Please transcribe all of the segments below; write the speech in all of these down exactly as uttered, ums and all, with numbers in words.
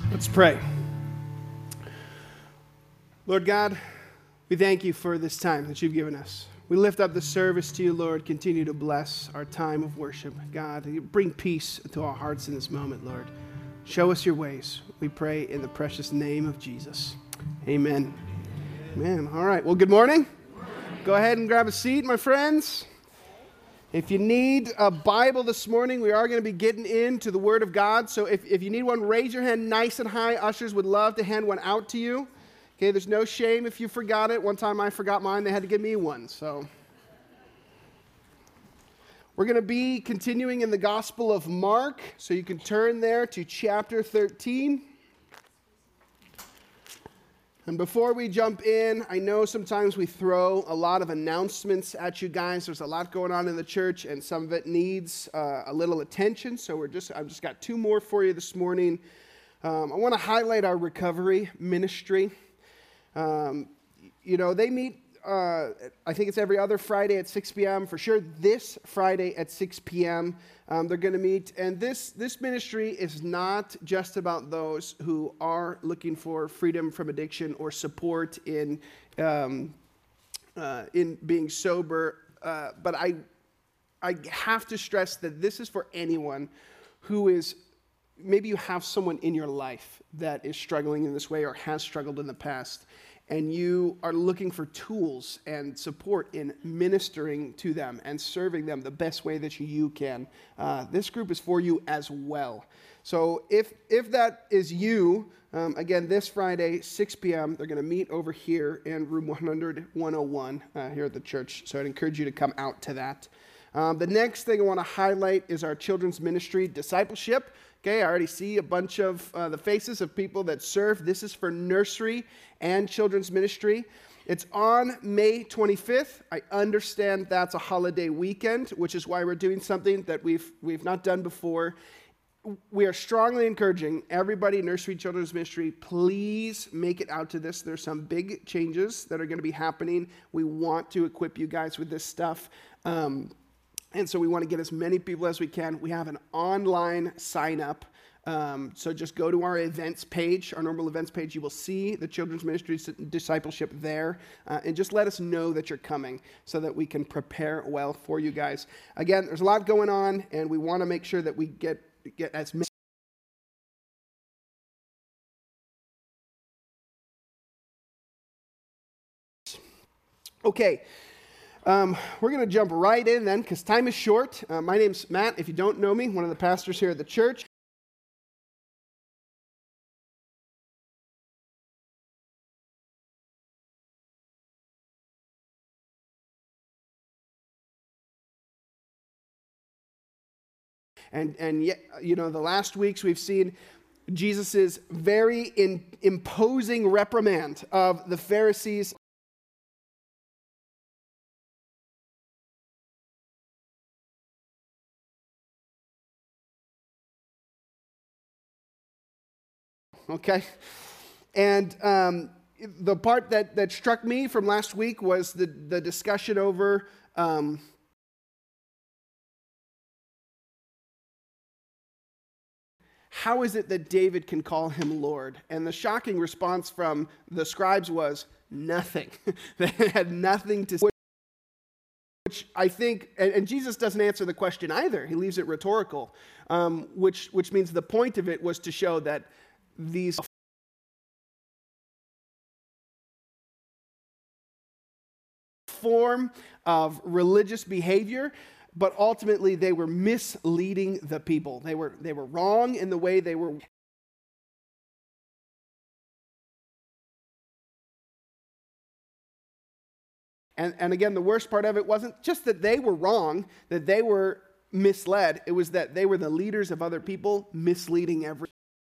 Let's pray. Lord God, we thank you for this time that you've given us. We lift up the service to you, Lord. Continue to bless our time of worship. God, bring peace to our hearts in this moment, Lord. Show us your ways. We pray in the precious name of Jesus. Amen. Amen. All right. Well, good morning. Good morning. Go ahead and grab a seat, my friends. If you need a Bible this morning, we are going to be getting into the Word of God. So if, if you need one, raise your hand nice and high. Ushers would love to hand one out to you. Okay, there's no shame if you forgot it. One time I forgot mine. They had to give me one. So we're going to be continuing in the Gospel of Mark. So you can turn there to chapter thirteen. And before we jump in, I know sometimes we throw a lot of announcements at you guys. There's a lot going on in the church, and some of it needs uh, a little attention. So we're just, I've just got two more for you this morning. Um, I want to highlight our recovery ministry. Um, you know, they meet, uh, I think it's every other Friday at six p.m. For sure, this Friday at six p.m. Um, they're going to meet. And this, this ministry is not just about those who are looking for freedom from addiction or support in, um, uh, in being sober. Uh, but I, I have to stress that this is for anyone who is, maybe you have someone in your life that is struggling in this way or has struggled in the past, and you are looking for tools and support in ministering to them and serving them the best way that you can. Uh, this group is for you as well. So if if that is you, um, again, this Friday, six p.m., they're going to meet over here in room one hundred, one oh one uh, here at the church. So I'd encourage you to come out to that. Um, the next thing I want to highlight is our children's ministry discipleship. Okay, I already see a bunch of uh, the faces of people that serve. This is for nursery and children's ministry. It's on May twenty-fifth. I understand that's a holiday weekend, which is why we're doing something that we've we've not done before. We are strongly encouraging everybody in nursery children's ministry, please make it out to this. There's some big changes that are going to be happening. We want to equip you guys with this stuff. Um, And so we want to get as many people as we can. We have an online sign up. Um, so just go to our events page, our normal events page. You will see the children's ministry discipleship there. Uh, and just let us know that you're coming so that we can prepare well for you guys. Again, there's a lot going on, and we want to make sure that we get, get as many. Okay. Um, we're going to jump right in then because time is short. Uh, my name's Matt. If you don't know me, one of the pastors here at the church. And, and yet, you know, the last weeks we've seen Jesus' very in, imposing reprimand of the Pharisees. Okay, and um, the part that, that struck me from last week was the, the discussion over um, how is it that David can call him Lord? And the shocking response from the scribes was nothing. They had nothing to say. Which I think, and, and Jesus doesn't answer the question either. He leaves it rhetorical, um, which which means the point of it was to show that these form of religious behavior, but ultimately they were misleading the people. They were they were wrong in the way they were. And, and again, the worst part of it wasn't just that they were wrong, that they were misled. It was that they were the leaders of other people misleading everyone.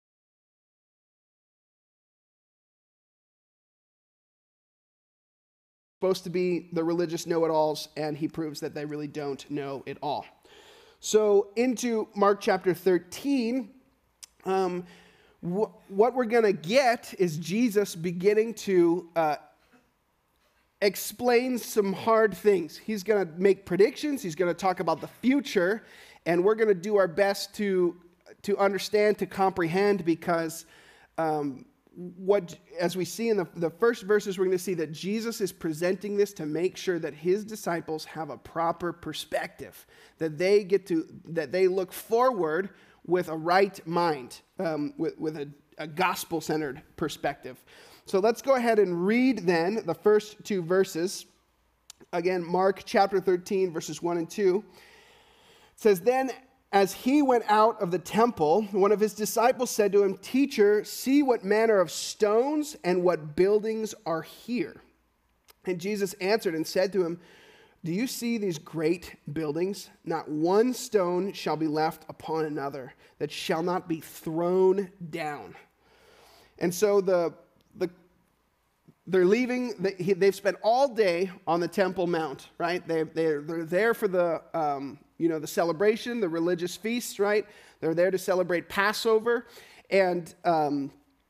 Supposed to be the religious know-it-alls, and he proves that they really don't know it all. So into Mark chapter thirteen, um, wh- what we're going to get is Jesus beginning to uh, explain some hard things. He's going to make predictions. He's going to talk about the future, and we're going to do our best to to understand, to comprehend, because um, what, as we see in the, the first verses, we're going to see that Jesus is presenting this to make sure that his disciples have a proper perspective, that they get to, that they look forward with a right mind, um, with, with a, a gospel-centered perspective. So let's go ahead and read then the first two verses. Again, Mark chapter thirteen, verses one and two. It says, "Then as he went out of the temple, one of his disciples said to him, 'Teacher, see what manner of stones and what buildings are here.' And Jesus answered and said to him, 'Do you see these great buildings? Not one stone shall be left upon another that shall not be thrown down.'" And so the the they're leaving. They, they've spent all day on the Temple Mount, right? They they're they're there for the um, you know the celebration, the religious feasts, right? They're there to celebrate Passover, and um,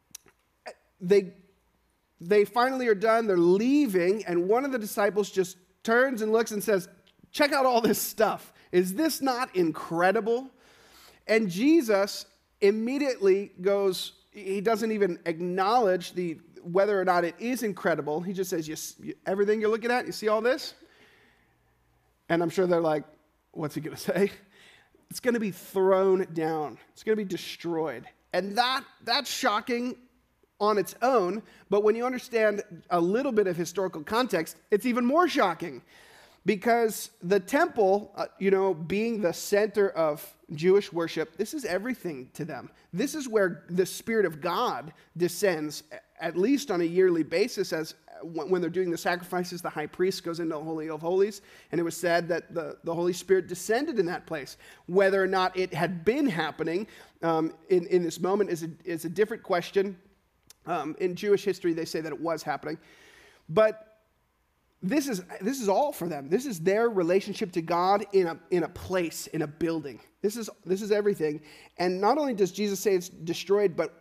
they they finally are done. They're leaving, and one of the disciples just turns and looks and says, "Check out all this stuff. Is this not incredible?" And Jesus immediately goes, he doesn't even acknowledge the whether or not it is incredible. He just says, you, everything you're looking at, you see all this? And I'm sure they're like, what's he going to say? It's going to be thrown down. It's going to be destroyed. And that that's shocking on its own, but when you understand a little bit of historical context, it's even more shocking. Because the temple, uh, you know, being the center of Jewish worship, this is everything to them. This is where the Spirit of God descends, at least on a yearly basis, as when they're doing the sacrifices, the high priest goes into the Holy of Holies, and it was said that the, the Holy Spirit descended in that place. Whether or not it had been happening um, in, in this moment is a, is a different question. Um, in Jewish history, they say that it was happening. But This is this is all for them. This is their relationship to God in a in a place, in a building. This is this is everything. And not only does Jesus say it's destroyed, but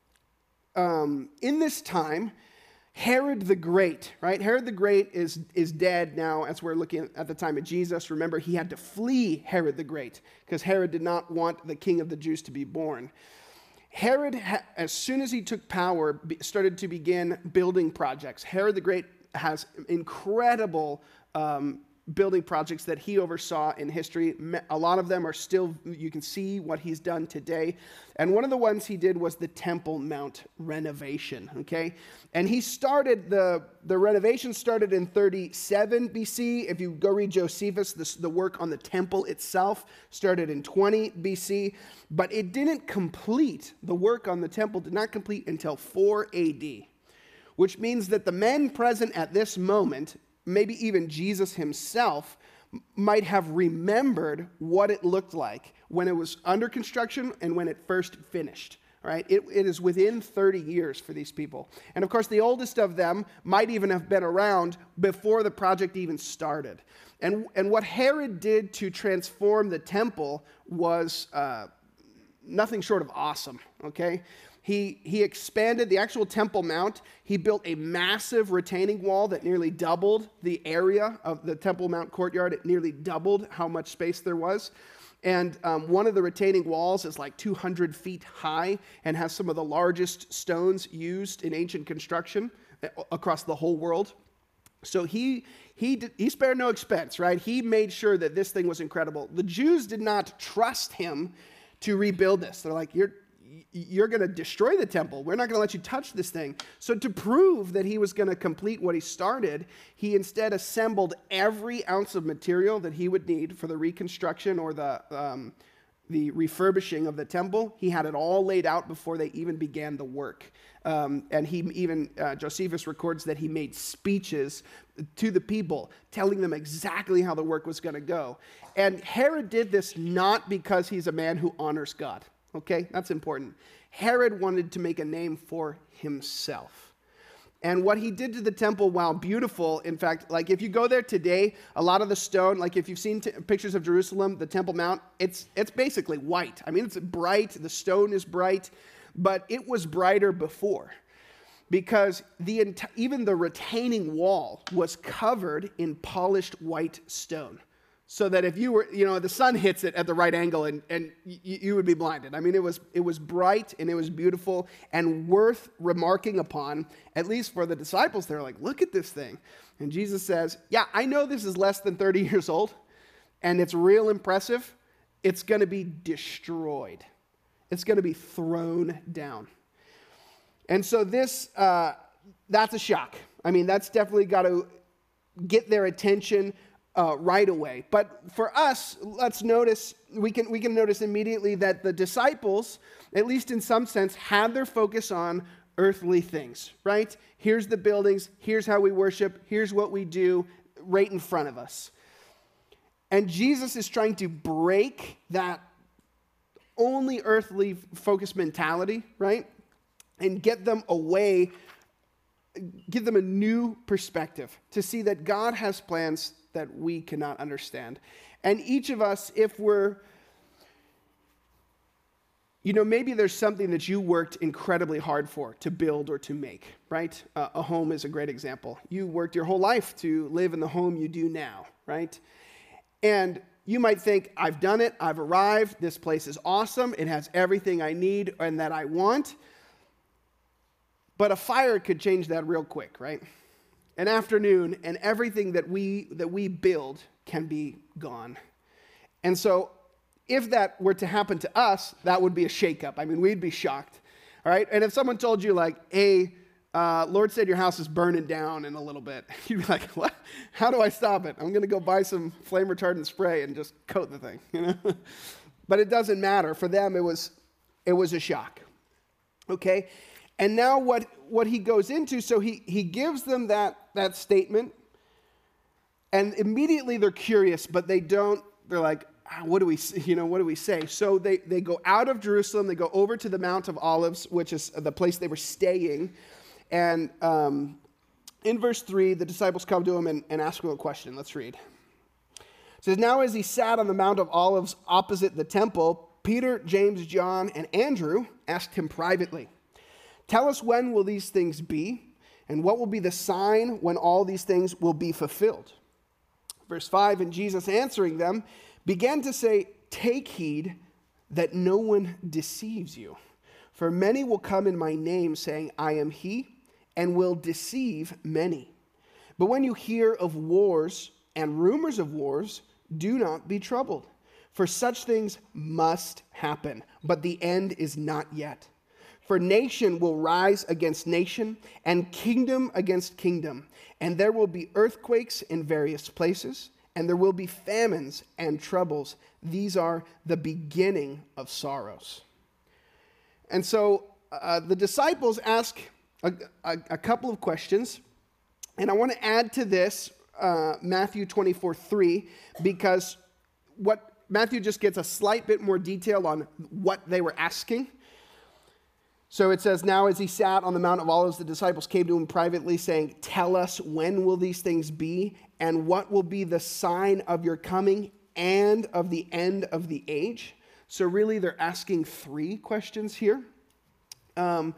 um, in this time, Herod the Great, right? Herod the Great is is dead now, as we're looking at the time of Jesus. Remember, he had to flee Herod the Great because Herod did not want the king of the Jews to be born. Herod, as soon as he took power, started to begin building projects. Herod the Great has incredible um, building projects that he oversaw in history. A lot of them are still, you can see what he's done today. And one of the ones he did was the Temple Mount renovation, okay? And he started, the, the renovation started in thirty-seven B C. If you go read Josephus, this, the work on the temple itself started in twenty B C. But it didn't complete, the work on the temple did not complete until four A D. Which means that the men present at this moment, maybe even Jesus himself, might have remembered what it looked like when it was under construction and when it first finished. Right? It, it is within thirty years for these people. And of course, the oldest of them might even have been around before the project even started. And, and what Herod did to transform the temple was uh, nothing short of awesome, okay? He, he expanded the actual Temple Mount. He built a massive retaining wall that nearly doubled the area of the Temple Mount courtyard. It nearly doubled how much space there was. And um, one of the retaining walls is like two hundred feet high and has some of the largest stones used in ancient construction across the whole world. So he he did, he spared no expense, right? He made sure that this thing was incredible. The Jews did not trust him to rebuild this. They're like, you're you're going to destroy the temple. We're not going to let you touch this thing. So to prove that he was going to complete what he started, he instead assembled every ounce of material that he would need for the reconstruction or the um, the refurbishing of the temple. He had it all laid out before they even began the work. Um, and he even, uh, Josephus records that he made speeches to the people, telling them exactly how the work was going to go. And Herod did this not because he's a man who honors God. Okay, that's important. Herod wanted to make a name for himself. And what he did to the temple, while beautiful, in fact, like if you go there today, a lot of the stone, like if you've seen t- pictures of Jerusalem, the Temple Mount, it's it's basically white. I mean, it's bright, the stone is bright, but it was brighter before because the ent- even the retaining wall was covered in polished white stone. so that if you were, you know, the sun hits it at the right angle and, and y- you would be blinded. I mean, it was, it was bright and it was beautiful and worth remarking upon, at least for the disciples. They're like, look at this thing. And Jesus says, yeah, I know this is less than thirty years old and it's real impressive. It's going to be destroyed. It's going to be thrown down. And so this, uh, that's a shock. I mean, that's definitely got to get their attention uh, right away. But for us, let's notice, we can, we can notice immediately that the disciples, at least in some sense, had their focus on earthly things, right? Here's the buildings, here's how we worship, here's what we do right in front of us. And Jesus is trying to break that only earthly focused mentality, right? And get them away, give them a new perspective to see that God has plans that we cannot understand. And each of us, if we're, you know, maybe there's something that you worked incredibly hard for to build or to make, right? Uh, a home is a great example. You worked your whole life to live in the home you do now, right? And you might think, I've done it, I've arrived, this place is awesome, it has everything I need and that I want. But a fire could change that real quick, right? An afternoon and everything that we that we build can be gone. And so if that were to happen to us, that would be a shakeup. I mean, we'd be shocked, all right? And if someone told you like, hey, Uh, Lord said your house is burning down in a little bit, you'd be like, what? How do I stop it? I'm going to go buy some flame retardant spray and just coat the thing, you know? But it doesn't matter. For them, it was it was a shock, okay? And now what, what he goes into, so he, he gives them that, that statement, and immediately they're curious, but they don't, they're like, ah, what do we, you know, what do we say? So they, they go out of Jerusalem, they go over to the Mount of Olives, which is the place they were staying. And um, in verse three, the disciples come to him and, and ask him a question. Let's read. It says, now as he sat on the Mount of Olives opposite the temple, Peter, James, John, and Andrew asked him privately, tell us, when will these things be? And what will be the sign when all these things will be fulfilled? Verse five, and Jesus answering them began to say, take heed that no one deceives you. For many will come in my name saying, I am he, and will deceive many. But when you hear of wars and rumors of wars, do not be troubled. For such things must happen, but the end is not yet. For nation will rise against nation, and kingdom against kingdom. And there will be earthquakes in various places, and there will be famines and troubles. These are the beginning of sorrows. And so uh, the disciples ask a, a, a couple of questions. And I want to add to this uh, Matthew twenty-four three, because what Matthew just gets a slight bit more detail on what they were asking. So it says, now as he sat on the Mount of Olives, the disciples came to him privately saying, tell us, when will these things be? And what will be the sign of your coming and of the end of the age? So really they're asking three questions here. Um,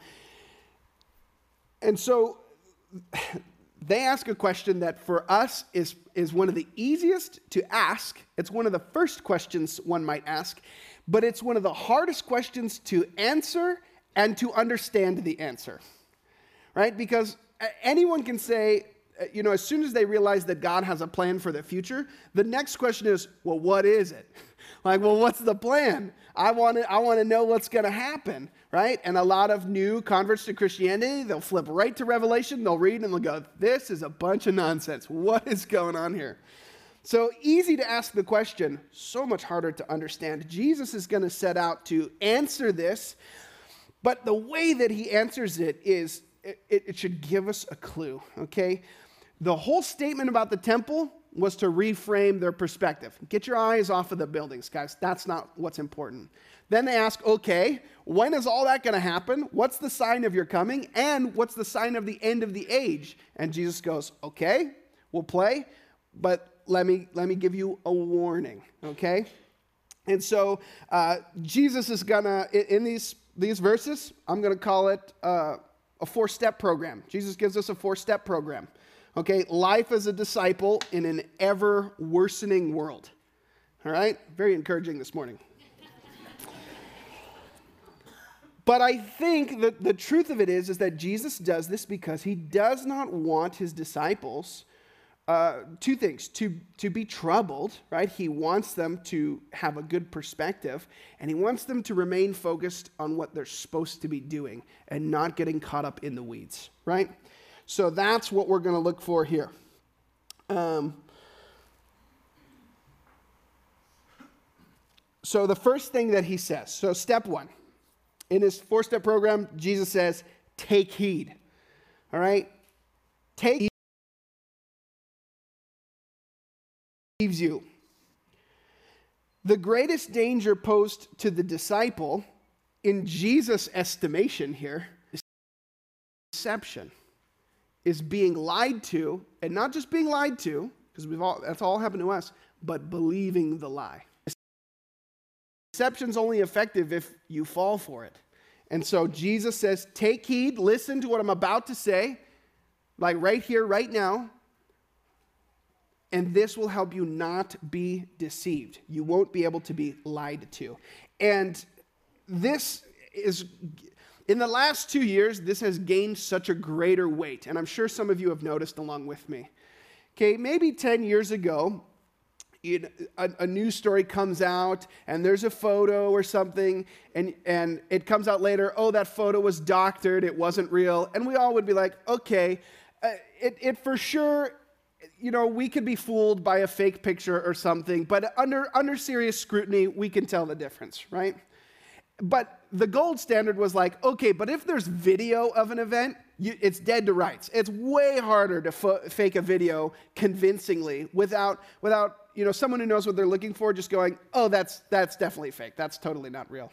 and so they ask a question that for us is, is one of the easiest to ask. It's one of the first questions one might ask, but it's one of the hardest questions to answer and to understand the answer, right? Because anyone can say, you know, as soon as they realize that God has a plan for the future, the next question is, well, what is it? Like, well, what's the plan? I want to I want to know what's going to happen, right? And a lot of new converts to Christianity, they'll flip right to Revelation, they'll read and they'll go, this is a bunch of nonsense. What is going on here? So easy to ask the question, so much harder to understand. Jesus is going to set out to answer this, but the way that he answers it is, it, it should give us a clue, okay? The whole statement about the temple was to reframe their perspective. Get your eyes off of the buildings, guys. That's not what's important. Then they ask, okay, when is all that going to happen? What's the sign of your coming? And what's the sign of the end of the age? And Jesus goes, okay, we'll play, but let me, let me give you a warning, okay? And so uh, Jesus is going to, in these, these verses, I'm going to call it uh, a four-step program. Jesus gives us a four-step program. Okay, life as a disciple in an ever-worsening world, All right? Very encouraging this morning. But I think that the truth of it is, is that Jesus does this because he does not want his disciples, uh, two things, to, to be troubled, right? He wants them to have a good perspective, and he wants them to remain focused on what they're supposed to be doing and not getting caught up in the weeds, right? So that's what we're going to look for here. Um, so the first thing that he says, so step one. In his four-step program, Jesus says, take heed. All right? Take heed leaves you. The greatest danger posed to the disciple, in Jesus' estimation here, is deception, is being lied to, and not just being lied to, because we've all that's all happened to us, but believing the lie. Deception's only effective if you fall for it. And so Jesus says, take heed, listen to what I'm about to say, like right here, right now, and this will help you not be deceived. You won't be able to be lied to. And this is, in the last two years, this has gained such a greater weight, and I'm sure some of you have noticed along with me. Okay, maybe ten years ago, It, a, a news story comes out and there's a photo or something and, and it comes out later, oh, that photo was doctored, it wasn't real. And we all would be like, okay, uh, it, it for sure, you know, we could be fooled by a fake picture or something, but under, under serious scrutiny, we can tell the difference, right? But the gold standard was like, okay, but if there's video of an event, you, it's dead to rights. It's way harder to fo- fake a video convincingly without, without, you know, someone who knows what they're looking for just going, oh, that's that's definitely fake. That's totally not real.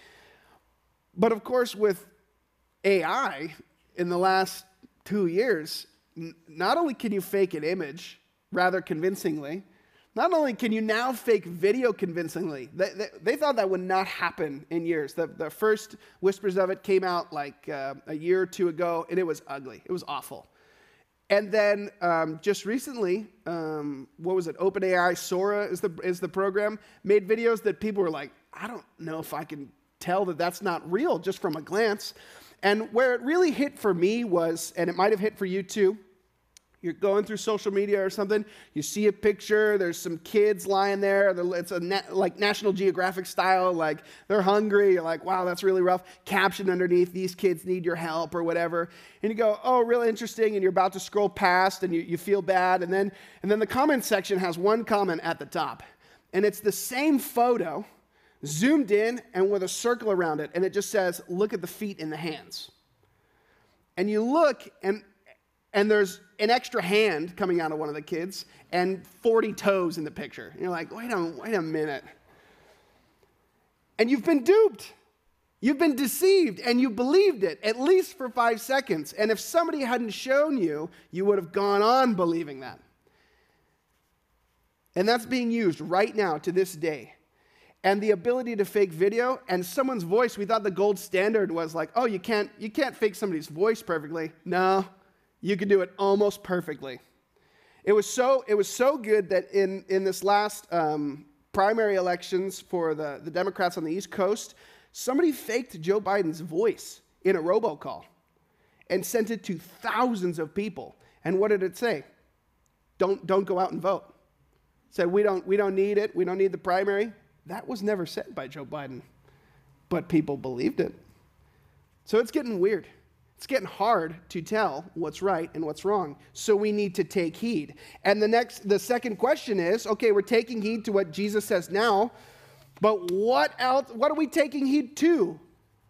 But of course, with A I in the last two years, n- not only can you fake an image rather convincingly, not only can you now fake video convincingly, they, they, they thought that would not happen in years. The, the first whispers of it came out like uh, a year or two ago, and it was ugly. It was awful. And then um, just recently, um, what was it? OpenAI, Sora is the is the program, made videos that people were like, I don't know if I can tell that that's not real just from a glance. And where it really hit for me was, and it might have hit for you too, you're going through social media or something, you see a picture, there's some kids lying there, it's a na- like National Geographic style, like they're hungry, you're like, wow, that's really rough. Caption underneath, these kids need your help or whatever. And you go, oh, really interesting, and you're about to scroll past and you, you feel bad, and then, and then the comment section has one comment at the top. And it's the same photo, zoomed in and with a circle around it, and it just says, look at the feet and the hands. And you look, and And there's an extra hand coming out of one of the kids and forty toes in the picture. And you're like, wait a, wait a minute. And you've been duped. You've been deceived, and you believed it, at least for five seconds. And if somebody hadn't shown you, you would have gone on believing that. And that's being used right now to this day. And the ability to fake video and someone's voice, we thought the gold standard was like, oh, you can't, you can't fake somebody's voice perfectly. No. You could do it almost perfectly. It was so it was so good that in, in this last um, primary elections for the, the Democrats on the East Coast, somebody faked Joe Biden's voice in a robocall and sent it to thousands of people. And what did it say? Don't don't go out and vote. It said we don't we don't need it. We don't need the primary. That was never said by Joe Biden, but people believed it. So it's getting weird. It's getting hard to tell what's right and what's wrong. So we need to take heed. And the next, the second question is, okay, we're taking heed to what Jesus says now, but what else, what are we taking heed to?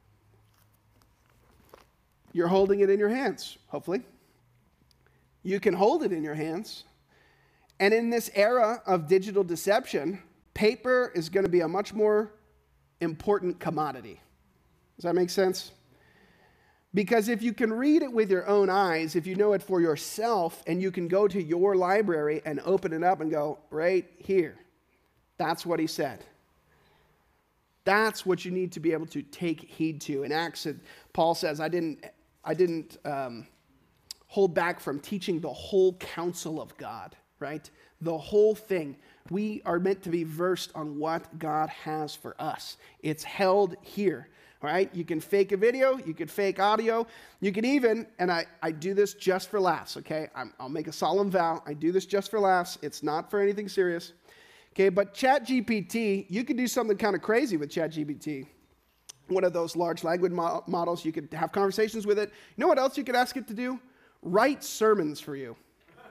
You're holding it in your hands, hopefully. You can hold it in your hands. And in this era of digital deception, paper is going to be a much more important commodity. Does that make sense? Because if you can read it with your own eyes, if you know it for yourself, and you can go to your library and open it up and go, right here, that's what he said. That's what you need to be able to take heed to. In Acts, Paul says, I didn't, I didn't um, hold back from teaching the whole counsel of God. right? The whole thing. We are meant to be versed on what God has for us. It's held here, right? You can fake a video, you could fake audio, you can even, and I, I do this just for laughs, okay? I'm, I'll make a solemn vow. I do this just for laughs. It's not for anything serious, okay? But ChatGPT, you could do something kind of crazy with ChatGPT. One of those large language mo- models, you could have conversations with it. You know what else you could ask it to do? Write sermons for you.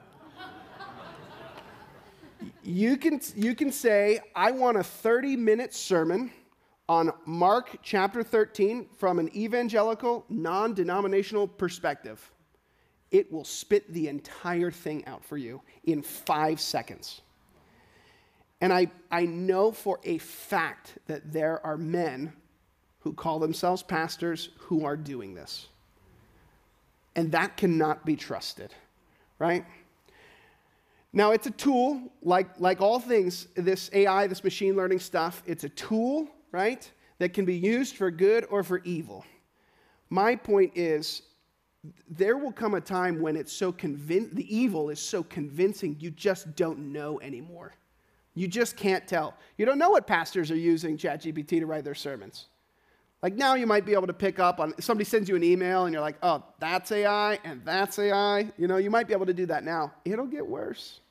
You can, you can say, I want a thirty-minute sermon on Mark chapter thirteen from an evangelical, non-denominational perspective. It will spit the entire thing out for you in five seconds. And I, I know for a fact that there are men who call themselves pastors who are doing this. And that cannot be trusted, right? Now, it's a tool, like, like all things, this A I, this machine learning stuff, it's a tool, right, that can be used for good or for evil. My point is, there will come a time when it's so convincing, the evil is so convincing, you just don't know anymore. You just can't tell. You don't know what pastors are using ChatGPT to write their sermons. Like now you might be able to pick up on, somebody sends you an email and you're like, oh, that's A I and that's A I. You know, you might be able to do that now. It'll get worse.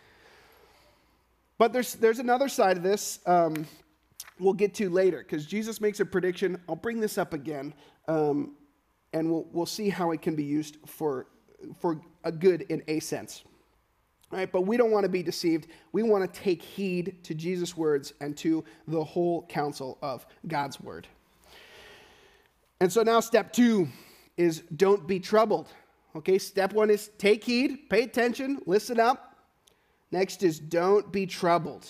But there's, there's another side of this um, we'll get to later because Jesus makes a prediction. I'll bring this up again um, and we'll, we'll see how it can be used for, for a good in a sense. All right, but we don't want to be deceived. We want to take heed to Jesus' words and to the whole counsel of God's word. And so now step two is don't be troubled. Okay, step one is take heed, pay attention, listen up. Next is don't be troubled.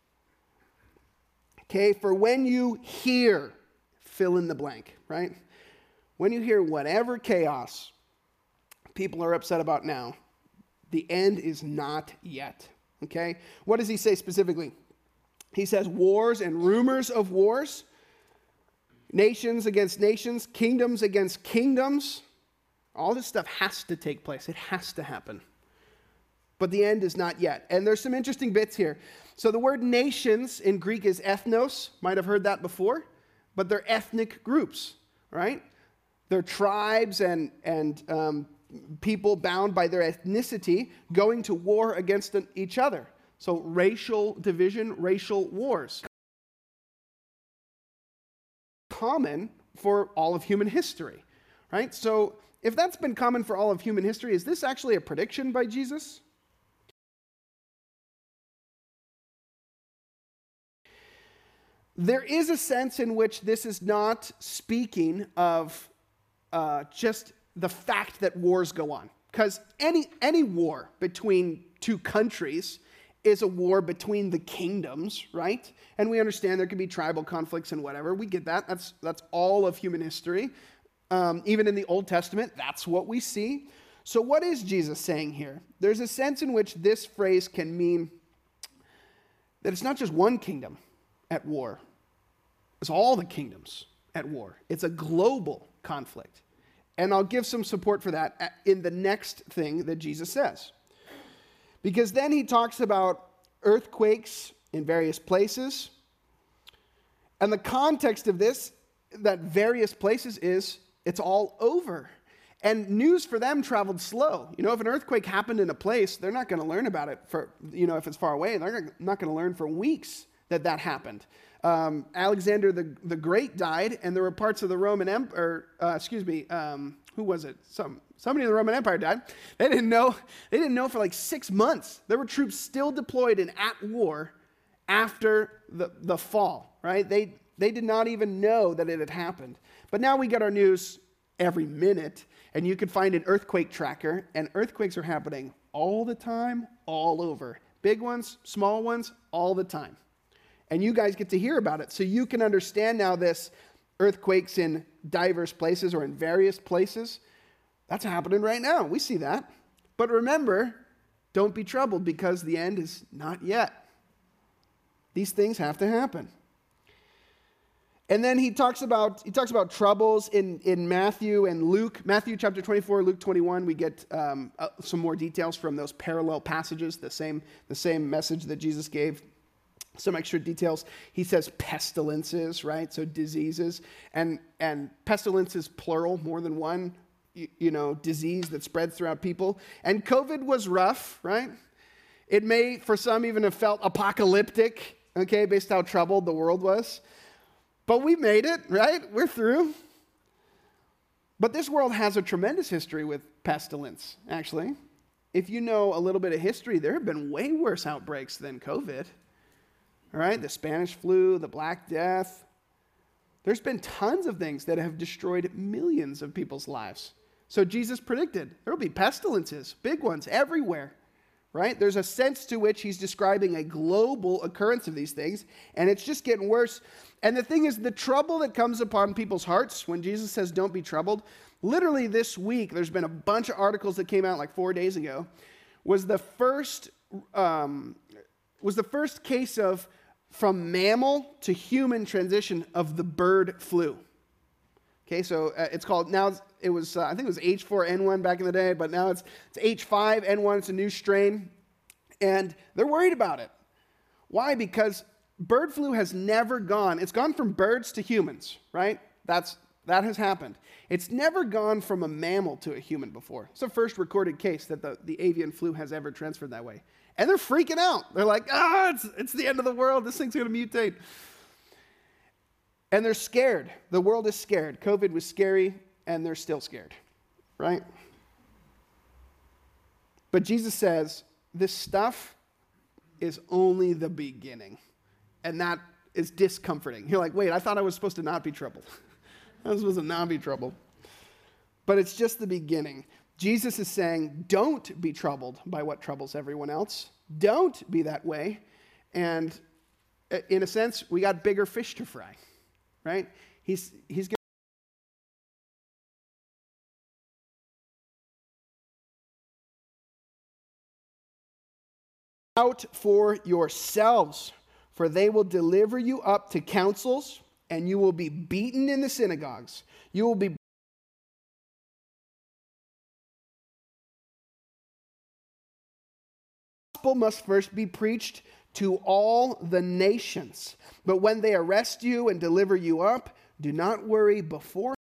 Okay, for when you hear, fill in the blank, right? When you hear whatever chaos people are upset about now, the end is not yet. Okay, what does he say specifically? He says wars and rumors of wars. Nations against nations, kingdoms against kingdoms. All this stuff has to take place. It has to happen. But the end is not yet. And there's some interesting bits here. So the word nations in Greek is ethnos. Might have heard that before. But they're ethnic groups, right? They're tribes and, and um, people bound by their ethnicity going to war against each other. So racial division, racial wars. Common for all of human history, right? So if that's been common for all of human history, is this actually a prediction by Jesus? There is a sense in which this is not speaking of uh, just the fact that wars go on, because any any war between two countries is a war between the kingdoms, right? And we understand there can be tribal conflicts and whatever. We get that. That's, that's all of human history. Um, even in the Old Testament, that's what we see. So what is Jesus saying here? There's a sense in which this phrase can mean that it's not just one kingdom at war. It's all the kingdoms at war. It's a global conflict. And I'll give some support for that in the next thing that Jesus says. Because then he talks about earthquakes in various places. And the context of this, that various places, is it's all over. And news for them traveled slow. You know, if an earthquake happened in a place, they're not going to learn about it for, you know, if it's far away. They're not going to learn for weeks that that happened. Um, Alexander the, the Great died, and there were parts of the Roman Empire, uh, excuse me, um, who was it? Some Somebody in the Roman Empire died. They didn't know. They didn't know for like six months. There were troops still deployed and at war after the, the fall, right? They, they did not even know that it had happened. But now we get our news every minute, and you can find an earthquake tracker, and earthquakes are happening all the time, all over. Big ones, small ones, all the time. And you guys get to hear about it. So you can understand now this earthquakes in diverse places or in various places. That's happening right now. We see that. But remember, don't be troubled because the end is not yet. These things have to happen. And then he talks about he talks about troubles in, in Matthew and Luke. Matthew chapter twenty-four, Luke twenty-one, we get um, uh, some more details from those parallel passages, the same, the same message that Jesus gave. Some extra details. He says pestilences, right? So diseases. And, and pestilences, plural, more than one, you, you know, disease that spreads throughout people. And COVID was rough, right? It may, for some, even have felt apocalyptic, okay, based on how troubled the world was. But we made it, right? We're through. But this world has a tremendous history with pestilence, actually. If you know a little bit of history, there have been way worse outbreaks than COVID. All right? The Spanish flu, the Black Death. There's been tons of things that have destroyed millions of people's lives. So Jesus predicted there will be pestilences, big ones, everywhere. Right? There's a sense to which he's describing a global occurrence of these things, and it's just getting worse. And the thing is, the trouble that comes upon people's hearts when Jesus says, don't be troubled, literally this week, there's been a bunch of articles that came out like four days ago, was the first, um, was the first case of from mammal to human transition of the bird flu. Okay, so uh, it's called, now it's, it was, uh, I think it was H four N one back in the day, but now it's, it's H five N one, it's a new strain, and they're worried about it. Why? Because bird flu has never gone, it's gone from birds to humans, right? That's, that has happened. It's never gone from a mammal to a human before. It's the first recorded case that the, the avian flu has ever transferred that way. And they're freaking out. They're like, ah, it's, it's the end of the world, this thing's gonna mutate. And they're scared. The world is scared. COVID was scary, and they're still scared, right? But Jesus says, this stuff is only the beginning. And that is discomforting. You're like, wait, I thought I was supposed to not be troubled. I was supposed to not be troubled. But it's just the beginning. Jesus is saying, don't be troubled by what troubles everyone else. Don't be that way. And in a sense, we got bigger fish to fry. Right? He's, he's going out for yourselves, for they will deliver you up to councils, and you will be beaten in the synagogues. You will be gospel must first be preached to all the nations. But when they arrest you and deliver you up, do not worry before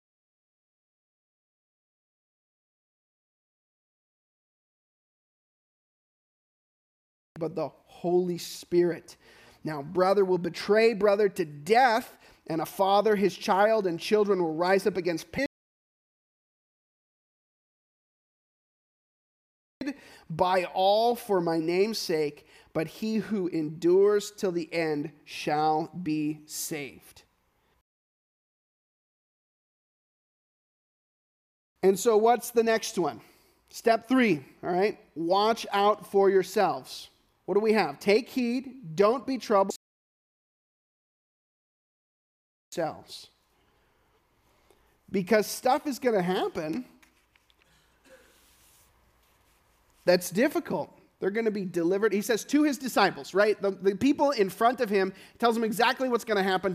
but the Holy Spirit. Now, brother will betray brother to death, and a father his child, and children will rise up against parents by all for my name's sake. But he who endures till the end shall be saved. And so what's the next one? Step three, all right? Watch out for yourselves. What do we have? Take heed, don't be troubled. Yourselves. Because stuff is going to happen that's difficult. They're going to be delivered. He says to his disciples, right? The, the people in front of him, tells them exactly what's going to happen.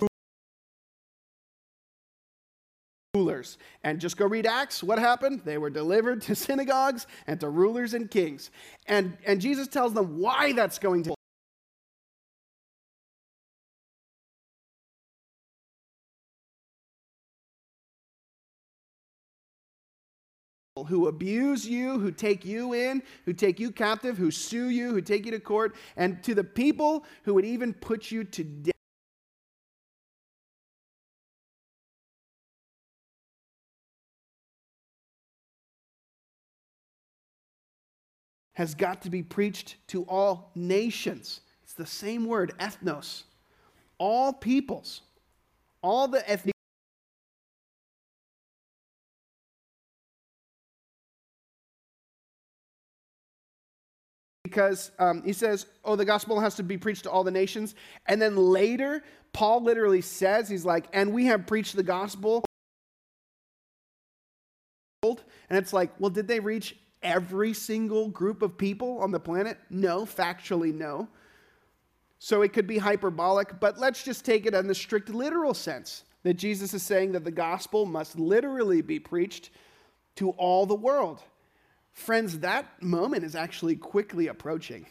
Rulers. And just go read Acts. What happened? They were delivered to synagogues and to rulers and kings. And, and Jesus tells them why that's going to who abuse you, who take you in, who take you captive, who sue you, who take you to court, and to the people who would even put you to death. Has got to be preached to all nations. It's the same word, ethnos. All peoples, all the ethnic. Because um, he says, oh, the gospel has to be preached to all the nations. And then later, Paul literally says, he's like, and we have preached the gospel. And it's like, well, did they reach every single group of people on the planet? No, factually, no. So it could be hyperbolic, but let's just take it in the strict literal sense, that Jesus is saying that the gospel must literally be preached to all the world. Friends, that moment is actually quickly approaching,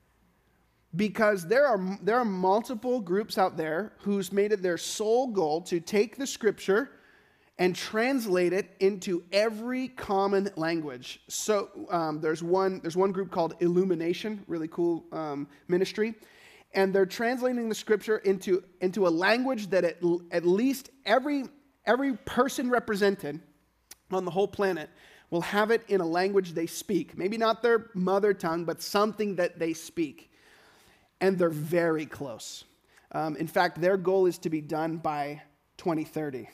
because there are, there are multiple groups out there who's made it their sole goal to take the scripture and translate it into every common language. So um, there's one there's one group called Illumination, really cool um, ministry, and they're translating the scripture into, into a language that at, at least every, every person represented on the whole planet will have it in a language they speak. Maybe not their mother tongue, but something that they speak. And they're very close. Um, in fact, their goal is to be done by twenty thirty.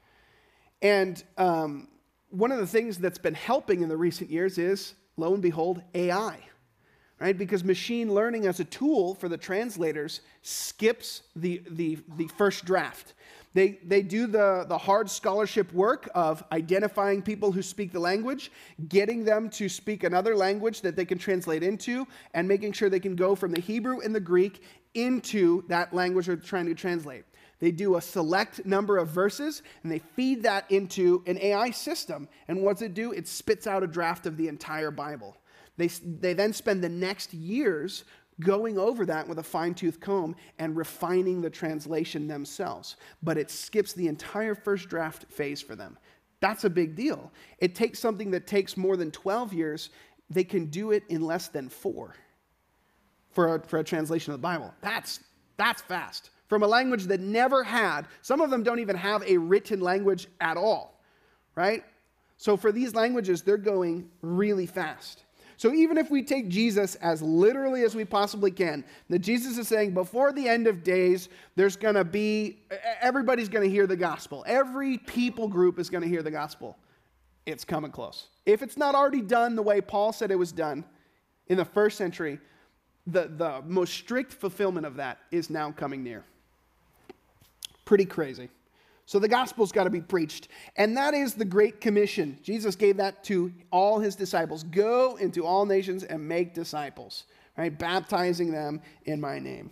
And um, one of the things that's been helping in the recent years is, lo and behold, A I. Right? Because machine learning as a tool for the translators skips the, the, the first draft. They, they do the, the hard scholarship work of identifying people who speak the language, getting them to speak another language that they can translate into, and making sure they can go from the Hebrew and the Greek into that language they're trying to translate. They do a select number of verses, and they feed that into an A I system. And what does it do? It spits out a draft of the entire Bible. They, they then spend the next years going over that with a fine-tooth comb and refining the translation themselves. But it skips the entire first draft phase for them. That's a big deal. It takes something that takes more than twelve years. They can do it in less than four for a, for a translation of the Bible. That's, that's fast. From a language that never had, some of them don't even have a written language at all, right? So for these languages, they're going really fast. So even if we take Jesus as literally as we possibly can, that Jesus is saying before the end of days, there's going to be, everybody's going to hear the gospel. Every people group is going to hear the gospel. It's coming close. If it's not already done the way Paul said it was done in the first century, the, the most strict fulfillment of that is now coming near. Pretty crazy. So the gospel's got to be preached. And that is the Great Commission. Jesus gave that to all his disciples. Go into all nations and make disciples, right? Baptizing them in my name.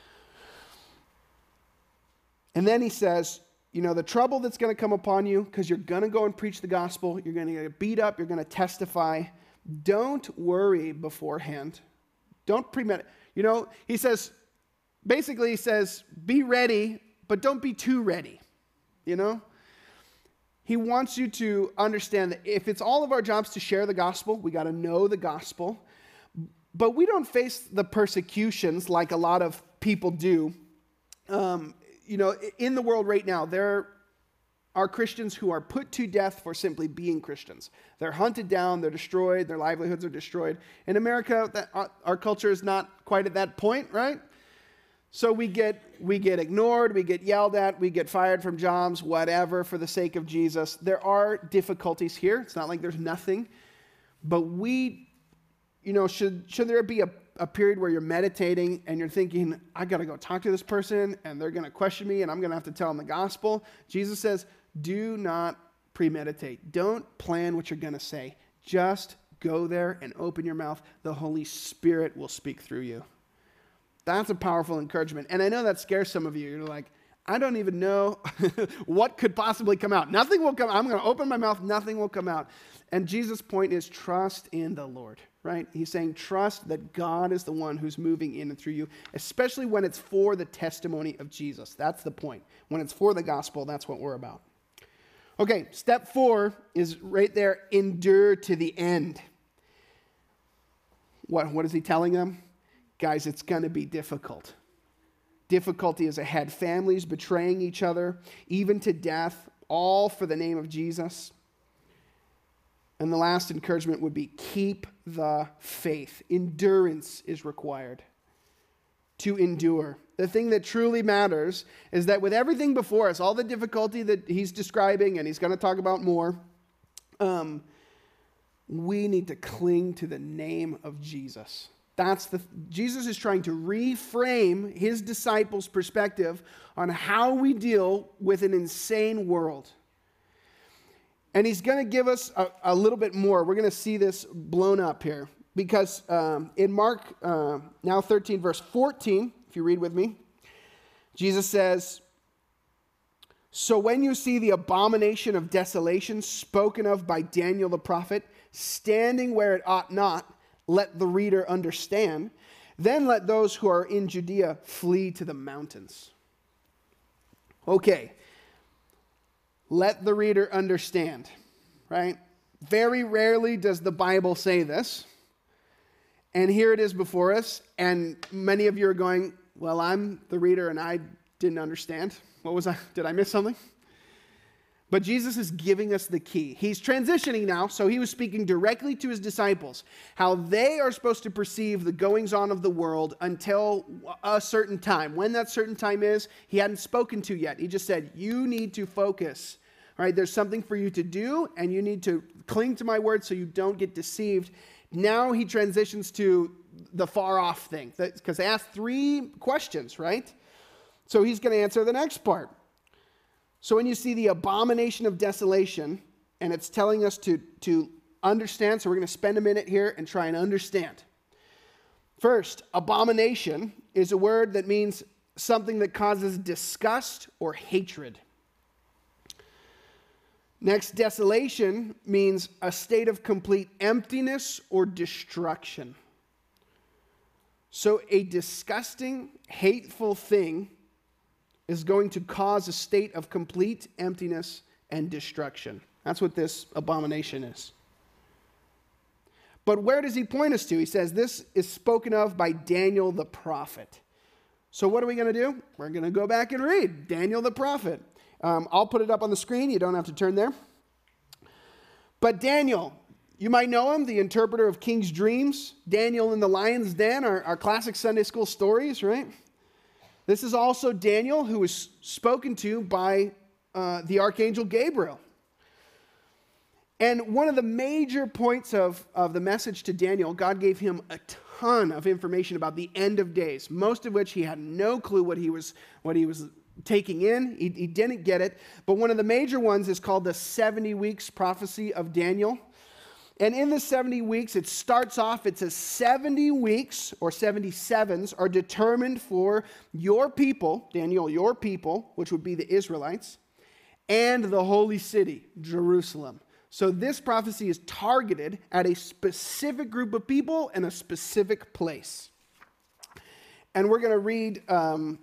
And then he says, you know, the trouble that's going to come upon you, because you're going to go and preach the gospel, you're going to get beat up, you're going to testify. Don't worry beforehand. Don't premeditate. You know, he says, basically he says, be ready, but don't be too ready. You know, he wants you to understand that if it's all of our jobs to share the gospel, we got to know the gospel, but we don't face the persecutions like a lot of people do. Um, you know, in the world right now, there are Christians who are put to death for simply being Christians. They're hunted down, they're destroyed, their livelihoods are destroyed. In America, that, our, our culture is not quite at that point, right? So we get we get ignored, we get yelled at, we get fired from jobs, whatever, for the sake of Jesus. There are difficulties here. It's not like there's nothing. But we, you know, should should there be a, a period where you're meditating and you're thinking, I got to go talk to this person and they're going to question me and I'm going to have to tell them the gospel? Jesus says, do not premeditate. Don't plan what you're going to say. Just go there and open your mouth. The Holy Spirit will speak through you. That's a powerful encouragement. And I know that scares some of you. You're like, I don't even know what could possibly come out. Nothing will come out. I'm going to open my mouth. Nothing will come out. And Jesus' point is trust in the Lord, right? He's saying trust that God is the one who's moving in and through you, especially when it's for the testimony of Jesus. That's the point. When it's for the gospel, that's what we're about. Okay, step four is right there, endure to the end. What, what is he telling them? Guys, it's going to be difficult. Difficulty is ahead. Families betraying each other, even to death, all for the name of Jesus. And the last encouragement would be keep the faith. Endurance is required to endure. The thing that truly matters is that with everything before us, all the difficulty that he's describing, and he's going to talk about more, um, we need to cling to the name of Jesus. That's the Jesus is trying to reframe his disciples' perspective on how we deal with an insane world. And he's going to give us a, a little bit more. We're going to see this blown up here. Because um, in Mark uh, now thirteen, verse fourteen, if you read with me. Jesus says, "So when you see the abomination of desolation spoken of by Daniel the prophet, standing where it ought not, let the reader understand. Then let those who are in Judea flee to the mountains." Okay. Let the reader understand, right? Very rarely does the Bible say this. And here it is before us. And many of you are going, well, I'm the reader and I didn't understand. What was I? Did I miss something? But Jesus is giving us the key. He's transitioning now, so he was speaking directly to his disciples, how they are supposed to perceive the goings-on of the world until a certain time. When that certain time is, he hadn't spoken to yet. He just said, you need to focus. All right, there's something for you to do, and you need to cling to my word so you don't get deceived. Now he transitions to the far-off thing, because they asked three questions, right? So he's going to answer the next part. So when you see the abomination of desolation, and it's telling us to, to understand, so we're going to spend a minute here and try and understand. First, abomination is a word that means something that causes disgust or hatred. Next, desolation means a state of complete emptiness or destruction. So a disgusting, hateful thing is going to cause a state of complete emptiness and destruction. That's what this abomination is. But where does he point us to? He says this is spoken of by Daniel the prophet. So what are we going to do? We're going to go back and read Daniel the prophet. Um, I'll put it up on the screen. You don't have to turn there. But Daniel, you might know him, the interpreter of king's dreams. Daniel in the lion's den, our, our classic Sunday school stories, right? This is also Daniel, who was spoken to by uh, the archangel Gabriel. And one of the major points of, of the message to Daniel, God gave him a ton of information about the end of days, most of which he had no clue what he was, what he was taking in. He, he didn't get it. But one of the major ones is called the seventy weeks prophecy of Daniel. And in the seventy weeks, it starts off, it says seventy weeks or seventy-sevens are determined for your people, Daniel, your people, which would be the Israelites, and the holy city, Jerusalem. So this prophecy is targeted at a specific group of people and a specific place. And we're going to read, um,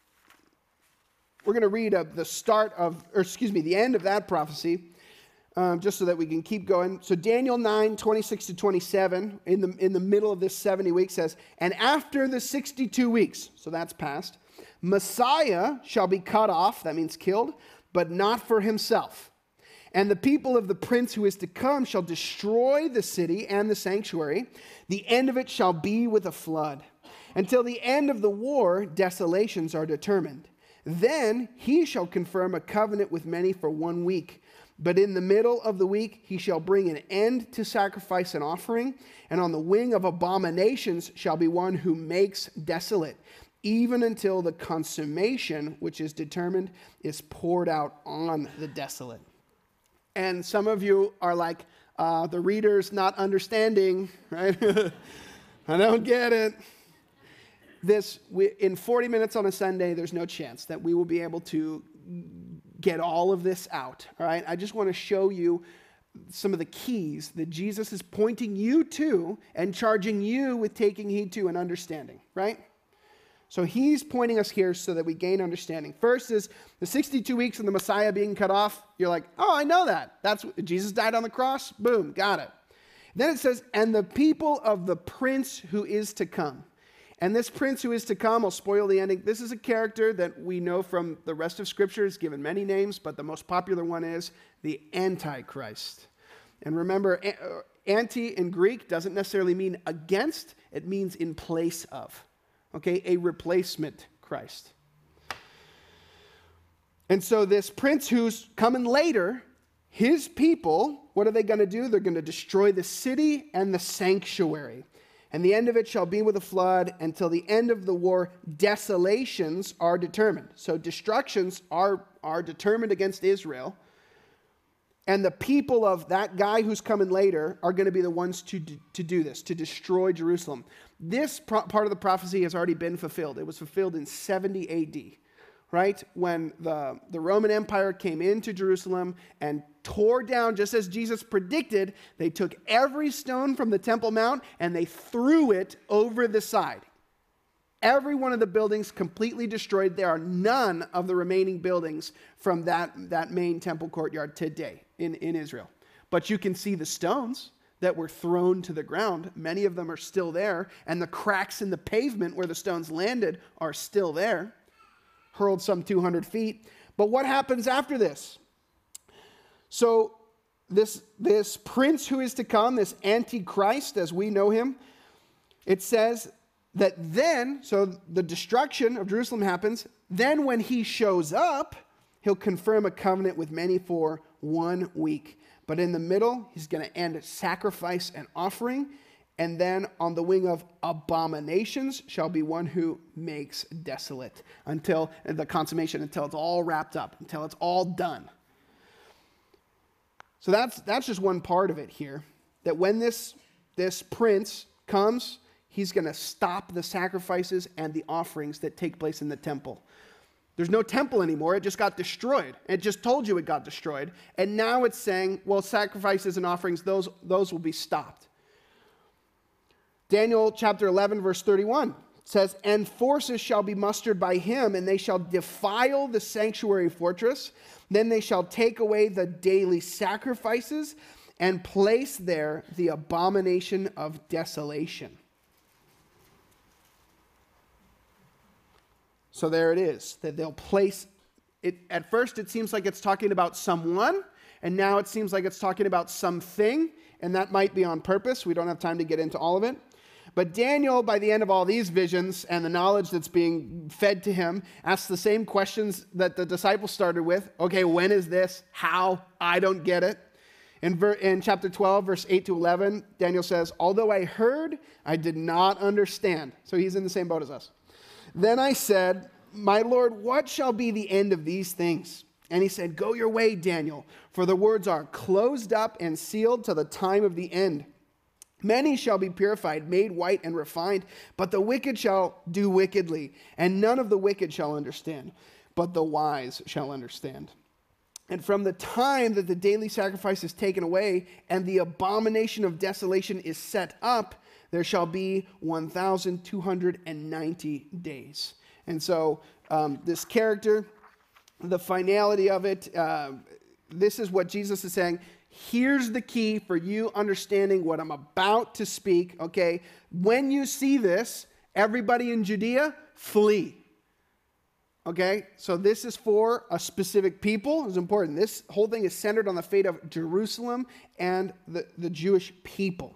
we're going to read uh, the start of, or excuse me, the end of that prophecy. Um, just so that we can keep going. So Daniel nine, twenty-six to twenty-seven, in the, in the middle of this seventy weeks says, "And after the sixty-two weeks," so that's past, "Messiah shall be cut off," that means killed, "but not for himself. And the people of the prince who is to come shall destroy the city and the sanctuary. The end of it shall be with a flood. Until the end of the war, desolations are determined. Then he shall confirm a covenant with many for one week. But in the middle of the week, he shall bring an end to sacrifice and offering, and on the wing of abominations shall be one who makes desolate, even until the consummation, which is determined, is poured out on the desolate." And some of you are like, uh, the reader's not understanding, right? I don't get it. This, we, in forty minutes on a Sunday, there's no chance that we will be able to get all of this out, all right? I just want to show you some of the keys that Jesus is pointing you to and charging you with taking heed to and understanding, right? So he's pointing us here so that we gain understanding. First is the sixty-two weeks and the Messiah being cut off. You're like, oh, I know that. That's Jesus died on the cross. Boom, got it. Then it says, "And the people of the prince who is to come." And this prince who is to come, I'll spoil the ending. This is a character that we know from the rest of Scripture. It's given many names, but the most popular one is the Antichrist. And remember, anti in Greek doesn't necessarily mean against. It means in place of. Okay, a replacement Christ. And so this prince who's coming later, his people, what are they going to do? They're going to destroy the city and the sanctuary. And the end of it shall be with a flood. Until the end of the war, desolations are determined. So destructions are, are determined against Israel. And the people of that guy who's coming later are going to be the ones to, to do this, to destroy Jerusalem. This pro- part of the prophecy has already been fulfilled. It was fulfilled in seventy A D, right? When the, the Roman Empire came into Jerusalem and tore down, just as Jesus predicted, they took every stone from the Temple Mount and they threw it over the side. Every one of the buildings completely destroyed. There are none of the remaining buildings from that, that main temple courtyard today in, in Israel. But you can see the stones that were thrown to the ground. Many of them are still there, and the cracks in the pavement where the stones landed are still there, hurled some two hundred feet. But what happens after this? So this, this prince who is to come, this Antichrist as we know him, it says that then, so the destruction of Jerusalem happens, then when he shows up, he'll confirm a covenant with many for one week. But in the middle, he's going to end sacrifice and offering, and then on the wing of abominations shall be one who makes desolate until the consummation, until it's all wrapped up, until it's all done. So that's that's just one part of it here, that when this, this prince comes, he's going to stop the sacrifices and the offerings that take place in the temple. There's no temple anymore. It just got destroyed. It just told you it got destroyed. And now it's saying, well, sacrifices and offerings, those, those will be stopped. Daniel chapter eleven, verse thirty-one says, and forces shall be mustered by him, and they shall defile the sanctuary fortress. Then they shall take away the daily sacrifices and place there the abomination of desolation. So there it is, that they'll place it. At first it seems like it's talking about someone, and now it seems like it's talking about something, and that might be on purpose. We don't have time to get into all of it. But Daniel, by the end of all these visions and the knowledge that's being fed to him, asks the same questions that the disciples started with. Okay, when is this? How? I don't get it. In, ver- in chapter twelve, verse eight to eleven, Daniel says, although I heard, I did not understand. So he's in the same boat as us. Then I said, my Lord, what shall be the end of these things? And he said, go your way, Daniel, for the words are closed up and sealed to the time of the end. Many shall be purified, made white and refined, but the wicked shall do wickedly, and none of the wicked shall understand, but the wise shall understand. And from the time that the daily sacrifice is taken away and the abomination of desolation is set up, there shall be one thousand two hundred ninety days. And so um, this character, the finality of it, uh, this is what Jesus is saying. Here's the key for you understanding what I'm about to speak, okay? When you see this, everybody in Judea, flee. Okay? So this is for a specific people. It's important. This whole thing is centered on the fate of Jerusalem and the, the Jewish people.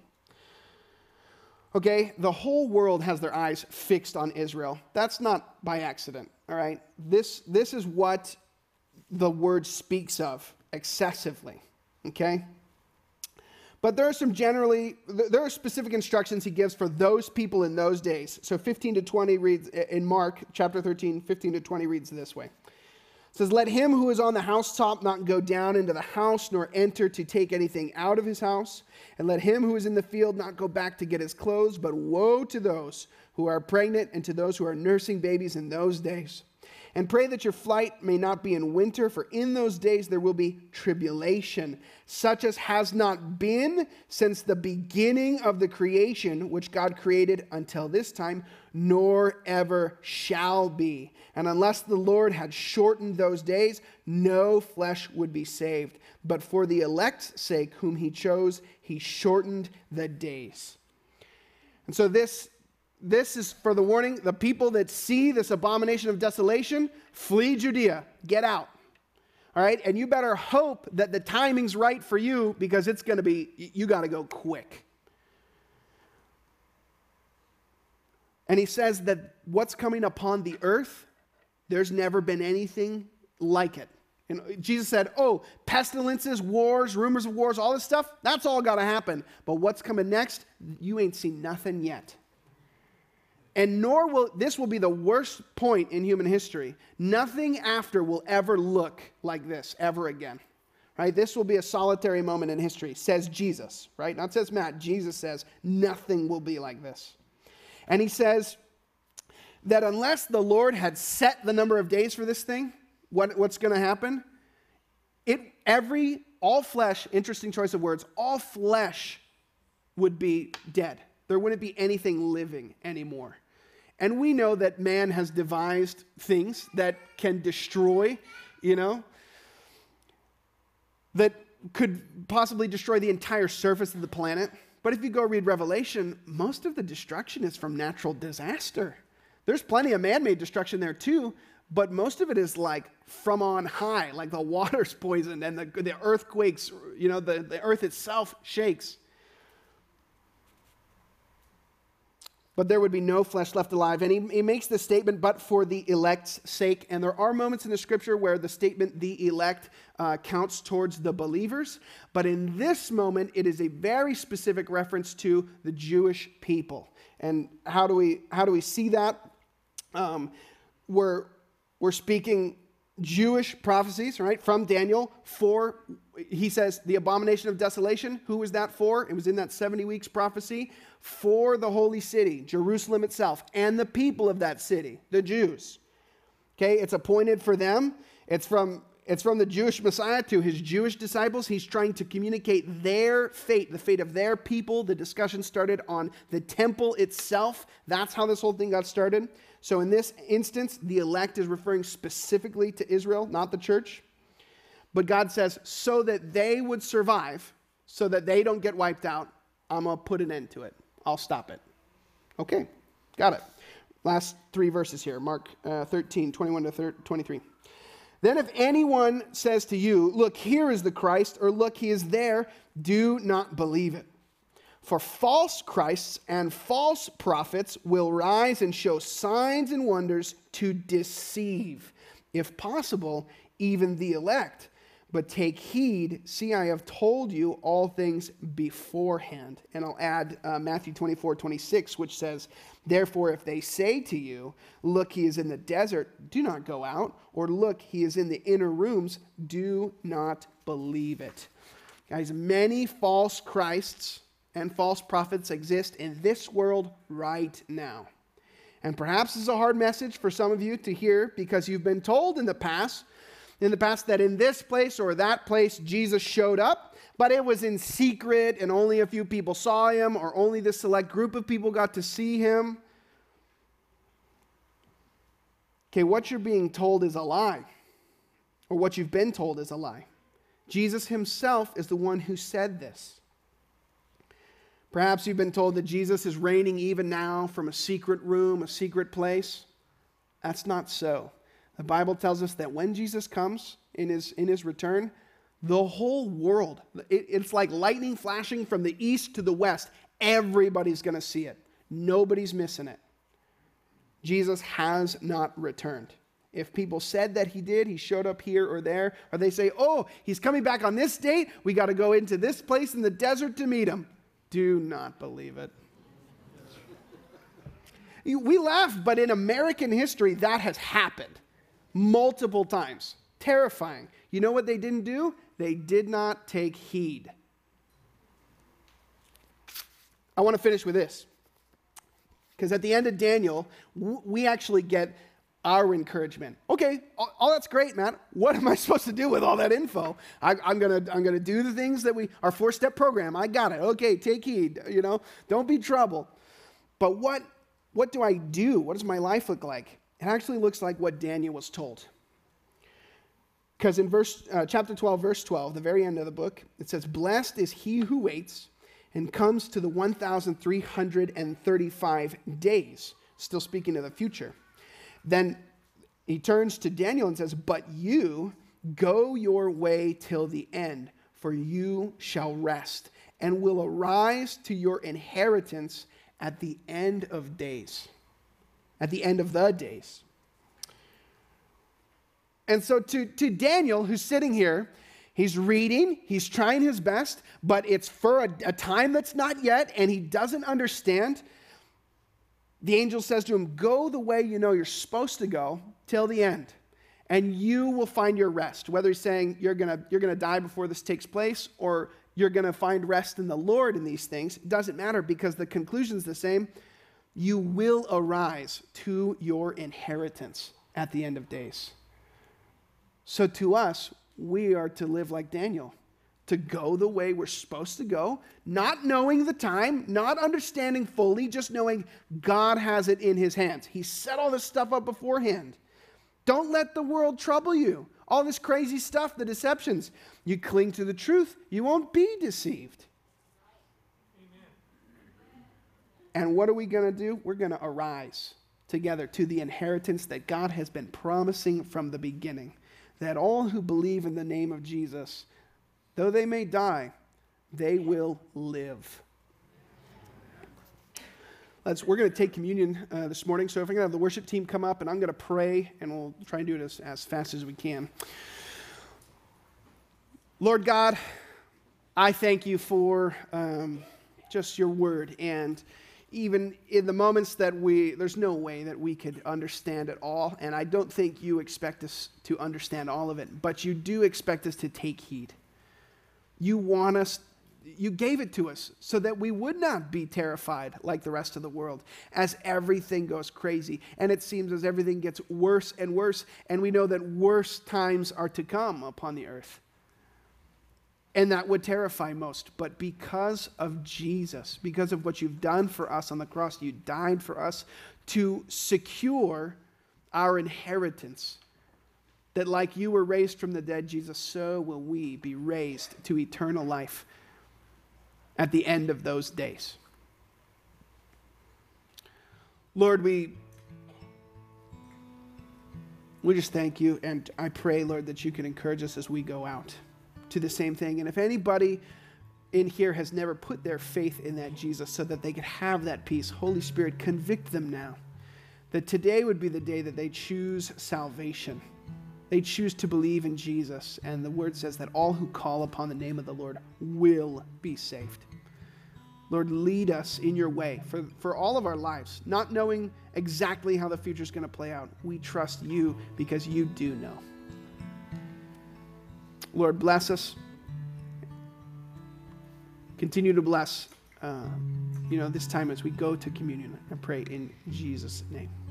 Okay, the whole world has their eyes fixed on Israel. That's not by accident, all right? This, this is what the word speaks of excessively, okay? But there are some generally, there are specific instructions he gives for those people in those days. So fifteen to twenty reads, in Mark chapter thirteen, fifteen to twenty reads this way. It says, let him who is on the housetop not go down into the house, nor enter to take anything out of his house. And let him who is in the field not go back to get his clothes. But woe to those who are pregnant and to those who are nursing babies in those days. And pray that your flight may not be in winter, for in those days there will be tribulation, such as has not been since the beginning of the creation, which God created until this time, nor ever shall be. And unless the Lord had shortened those days, no flesh would be saved. But for the elect's sake, whom he chose, he shortened the days. And so this This is for the warning, the people that see this abomination of desolation, flee Judea, get out. All right, and you better hope that the timing's right for you, because it's going to be, you got to go quick. And he says that what's coming upon the earth, there's never been anything like it. And Jesus said, oh, pestilences, wars, rumors of wars, all this stuff, that's all got to happen. But what's coming next, you ain't seen nothing yet. And nor will, this will be the worst point in human history. Nothing after will ever look like this ever again, right? This will be a solitary moment in history, says Jesus, right? Not says Matt. Jesus says nothing will be like this. And he says that unless the Lord had set the number of days for this thing, what, what's going to happen? It every all flesh, interesting choice of words, all flesh would be dead. There wouldn't be anything living anymore. And we know that man has devised things that can destroy, you know, that could possibly destroy the entire surface of the planet. But if you go read Revelation, most of the destruction is from natural disaster. There's plenty of man-made destruction there too, but most of it is like from on high, like the water's poisoned and the, the earthquakes, you know, the, the earth itself shakes. But there would be no flesh left alive. And he, he makes this statement, but for the elect's sake. And there are moments in the scripture where the statement, the elect, uh, counts towards the believers. But in this moment, it is a very specific reference to the Jewish people. And how do we, how do we see that? Um, we're, we're speaking Jewish prophecies, right, from Daniel for, he says, the abomination of desolation. Who was that for? It was in that seventy weeks prophecy for the holy city, Jerusalem itself, and the people of that city, the Jews. Okay, it's appointed for them. It's from, it's from the Jewish Messiah to his Jewish disciples. He's trying to communicate their fate, the fate of their people. The discussion started on the temple itself. That's how this whole thing got started. So in this instance, the elect is referring specifically to Israel, not the church. But God says, so that they would survive, so that they don't get wiped out, I'm going to put an end to it. I'll stop it. Okay, got it. Last three verses here, Mark uh, thirteen, twenty-one to twenty-three. Then if anyone says to you, look, here is the Christ, or look, he is there, do not believe it. For false Christs and false prophets will rise and show signs and wonders to deceive, if possible, even the elect. But take heed, see, I have told you all things beforehand. And I'll add uh, Matthew twenty-four, twenty-six, which says, therefore, if they say to you, look, he is in the desert, do not go out. Or look, he is in the inner rooms, do not believe it. Guys, many false Christs and false prophets exist in this world right now. And perhaps this is a hard message for some of you to hear because you've been told in the past, in the past that in this place or that place Jesus showed up, but it was in secret and only a few people saw him or only this select group of people got to see him. Okay, what you're being told is a lie, or what you've been told is a lie. Jesus himself is the one who said this. Perhaps you've been told that Jesus is reigning even now from a secret room, a secret place. That's not so. The Bible tells us that when Jesus comes in his, in his return, the whole world, it, it's like lightning flashing from the east to the west. Everybody's going to see it. Nobody's missing it. Jesus has not returned. If people said that he did, he showed up here or there, or they say, oh, he's coming back on this date, we got to go into this place in the desert to meet him. Do not believe it. We laugh, but in American history, that has happened multiple times. Terrifying. You know what they didn't do? They did not take heed. I want to finish with this. Because at the end of Daniel, we actually get our encouragement. Okay, all, all that's great, Matt. What am I supposed to do with all that info? I, I'm gonna, I'm gonna do the things that we, our four-step program. I got it. Okay, take heed. You know, don't be trouble. But what, what do I do? What does my life look like? It actually looks like what Daniel was told. Because in verse, uh, chapter twelve, verse twelve, the very end of the book, it says, "Blessed is he who waits and comes to the one thousand three hundred thirty-five days." Still speaking of the future. Then he turns to Daniel and says, "But you go your way till the end, for you shall rest, and will arise to your inheritance at the end of days." At the end of the days. And so to, to Daniel, who's sitting here, he's reading, he's trying his best, but it's for a, a time that's not yet, and he doesn't understand. The angel says to him, "Go the way you know you're supposed to go till the end." and you will find your rest. Whether he's saying you're going to you're going to die before this takes place, or you're going to find rest in the Lord in these things, it doesn't matter, because the conclusion's the same. You will arise to your inheritance at the end of days. So to us, we are to live like Daniel, to go the way we're supposed to go, not knowing the time, not understanding fully, just knowing God has it in his hands. He set all this stuff up beforehand. Don't let the world trouble you. All this crazy stuff, the deceptions. You cling to the truth, you won't be deceived. Amen. And what are we going to do? We're going to arise together to the inheritance that God has been promising from the beginning. That all who believe in the name of Jesus, though they may die, they will live. Let's, we're going to take communion uh, this morning. So if I can have the worship team come up, and I'm going to pray, and we'll try and do it as, as fast as we can. Lord God, I thank you for um, just your word. And even in the moments that we, there's no way that we could understand it all. And I don't think you expect us to understand all of it. But you do expect us to take heed. You want us, you gave it to us so that we would not be terrified like the rest of the world as everything goes crazy. And it seems as everything gets worse and worse, and we know that worse times are to come upon the earth. And that would terrify most. But because of Jesus, because of what you've done for us on the cross, you died for us to secure our inheritance. That like you were raised from the dead, Jesus, so will we be raised to eternal life at the end of those days. Lord, we, we just thank you, and I pray, Lord, that you can encourage us as we go out to the same thing. And if anybody in here has never put their faith in that Jesus so that they could have that peace, Holy Spirit, convict them now. That today would be the day that they choose salvation. They choose to believe in Jesus, and the word says that all who call upon the name of the Lord will be saved. Lord, lead us in your way for, for all of our lives, not knowing exactly how the future is going to play out. We trust you because you do know. Lord, bless us. Continue to bless, uh, you know, this time as we go to communion. I pray in Jesus' name.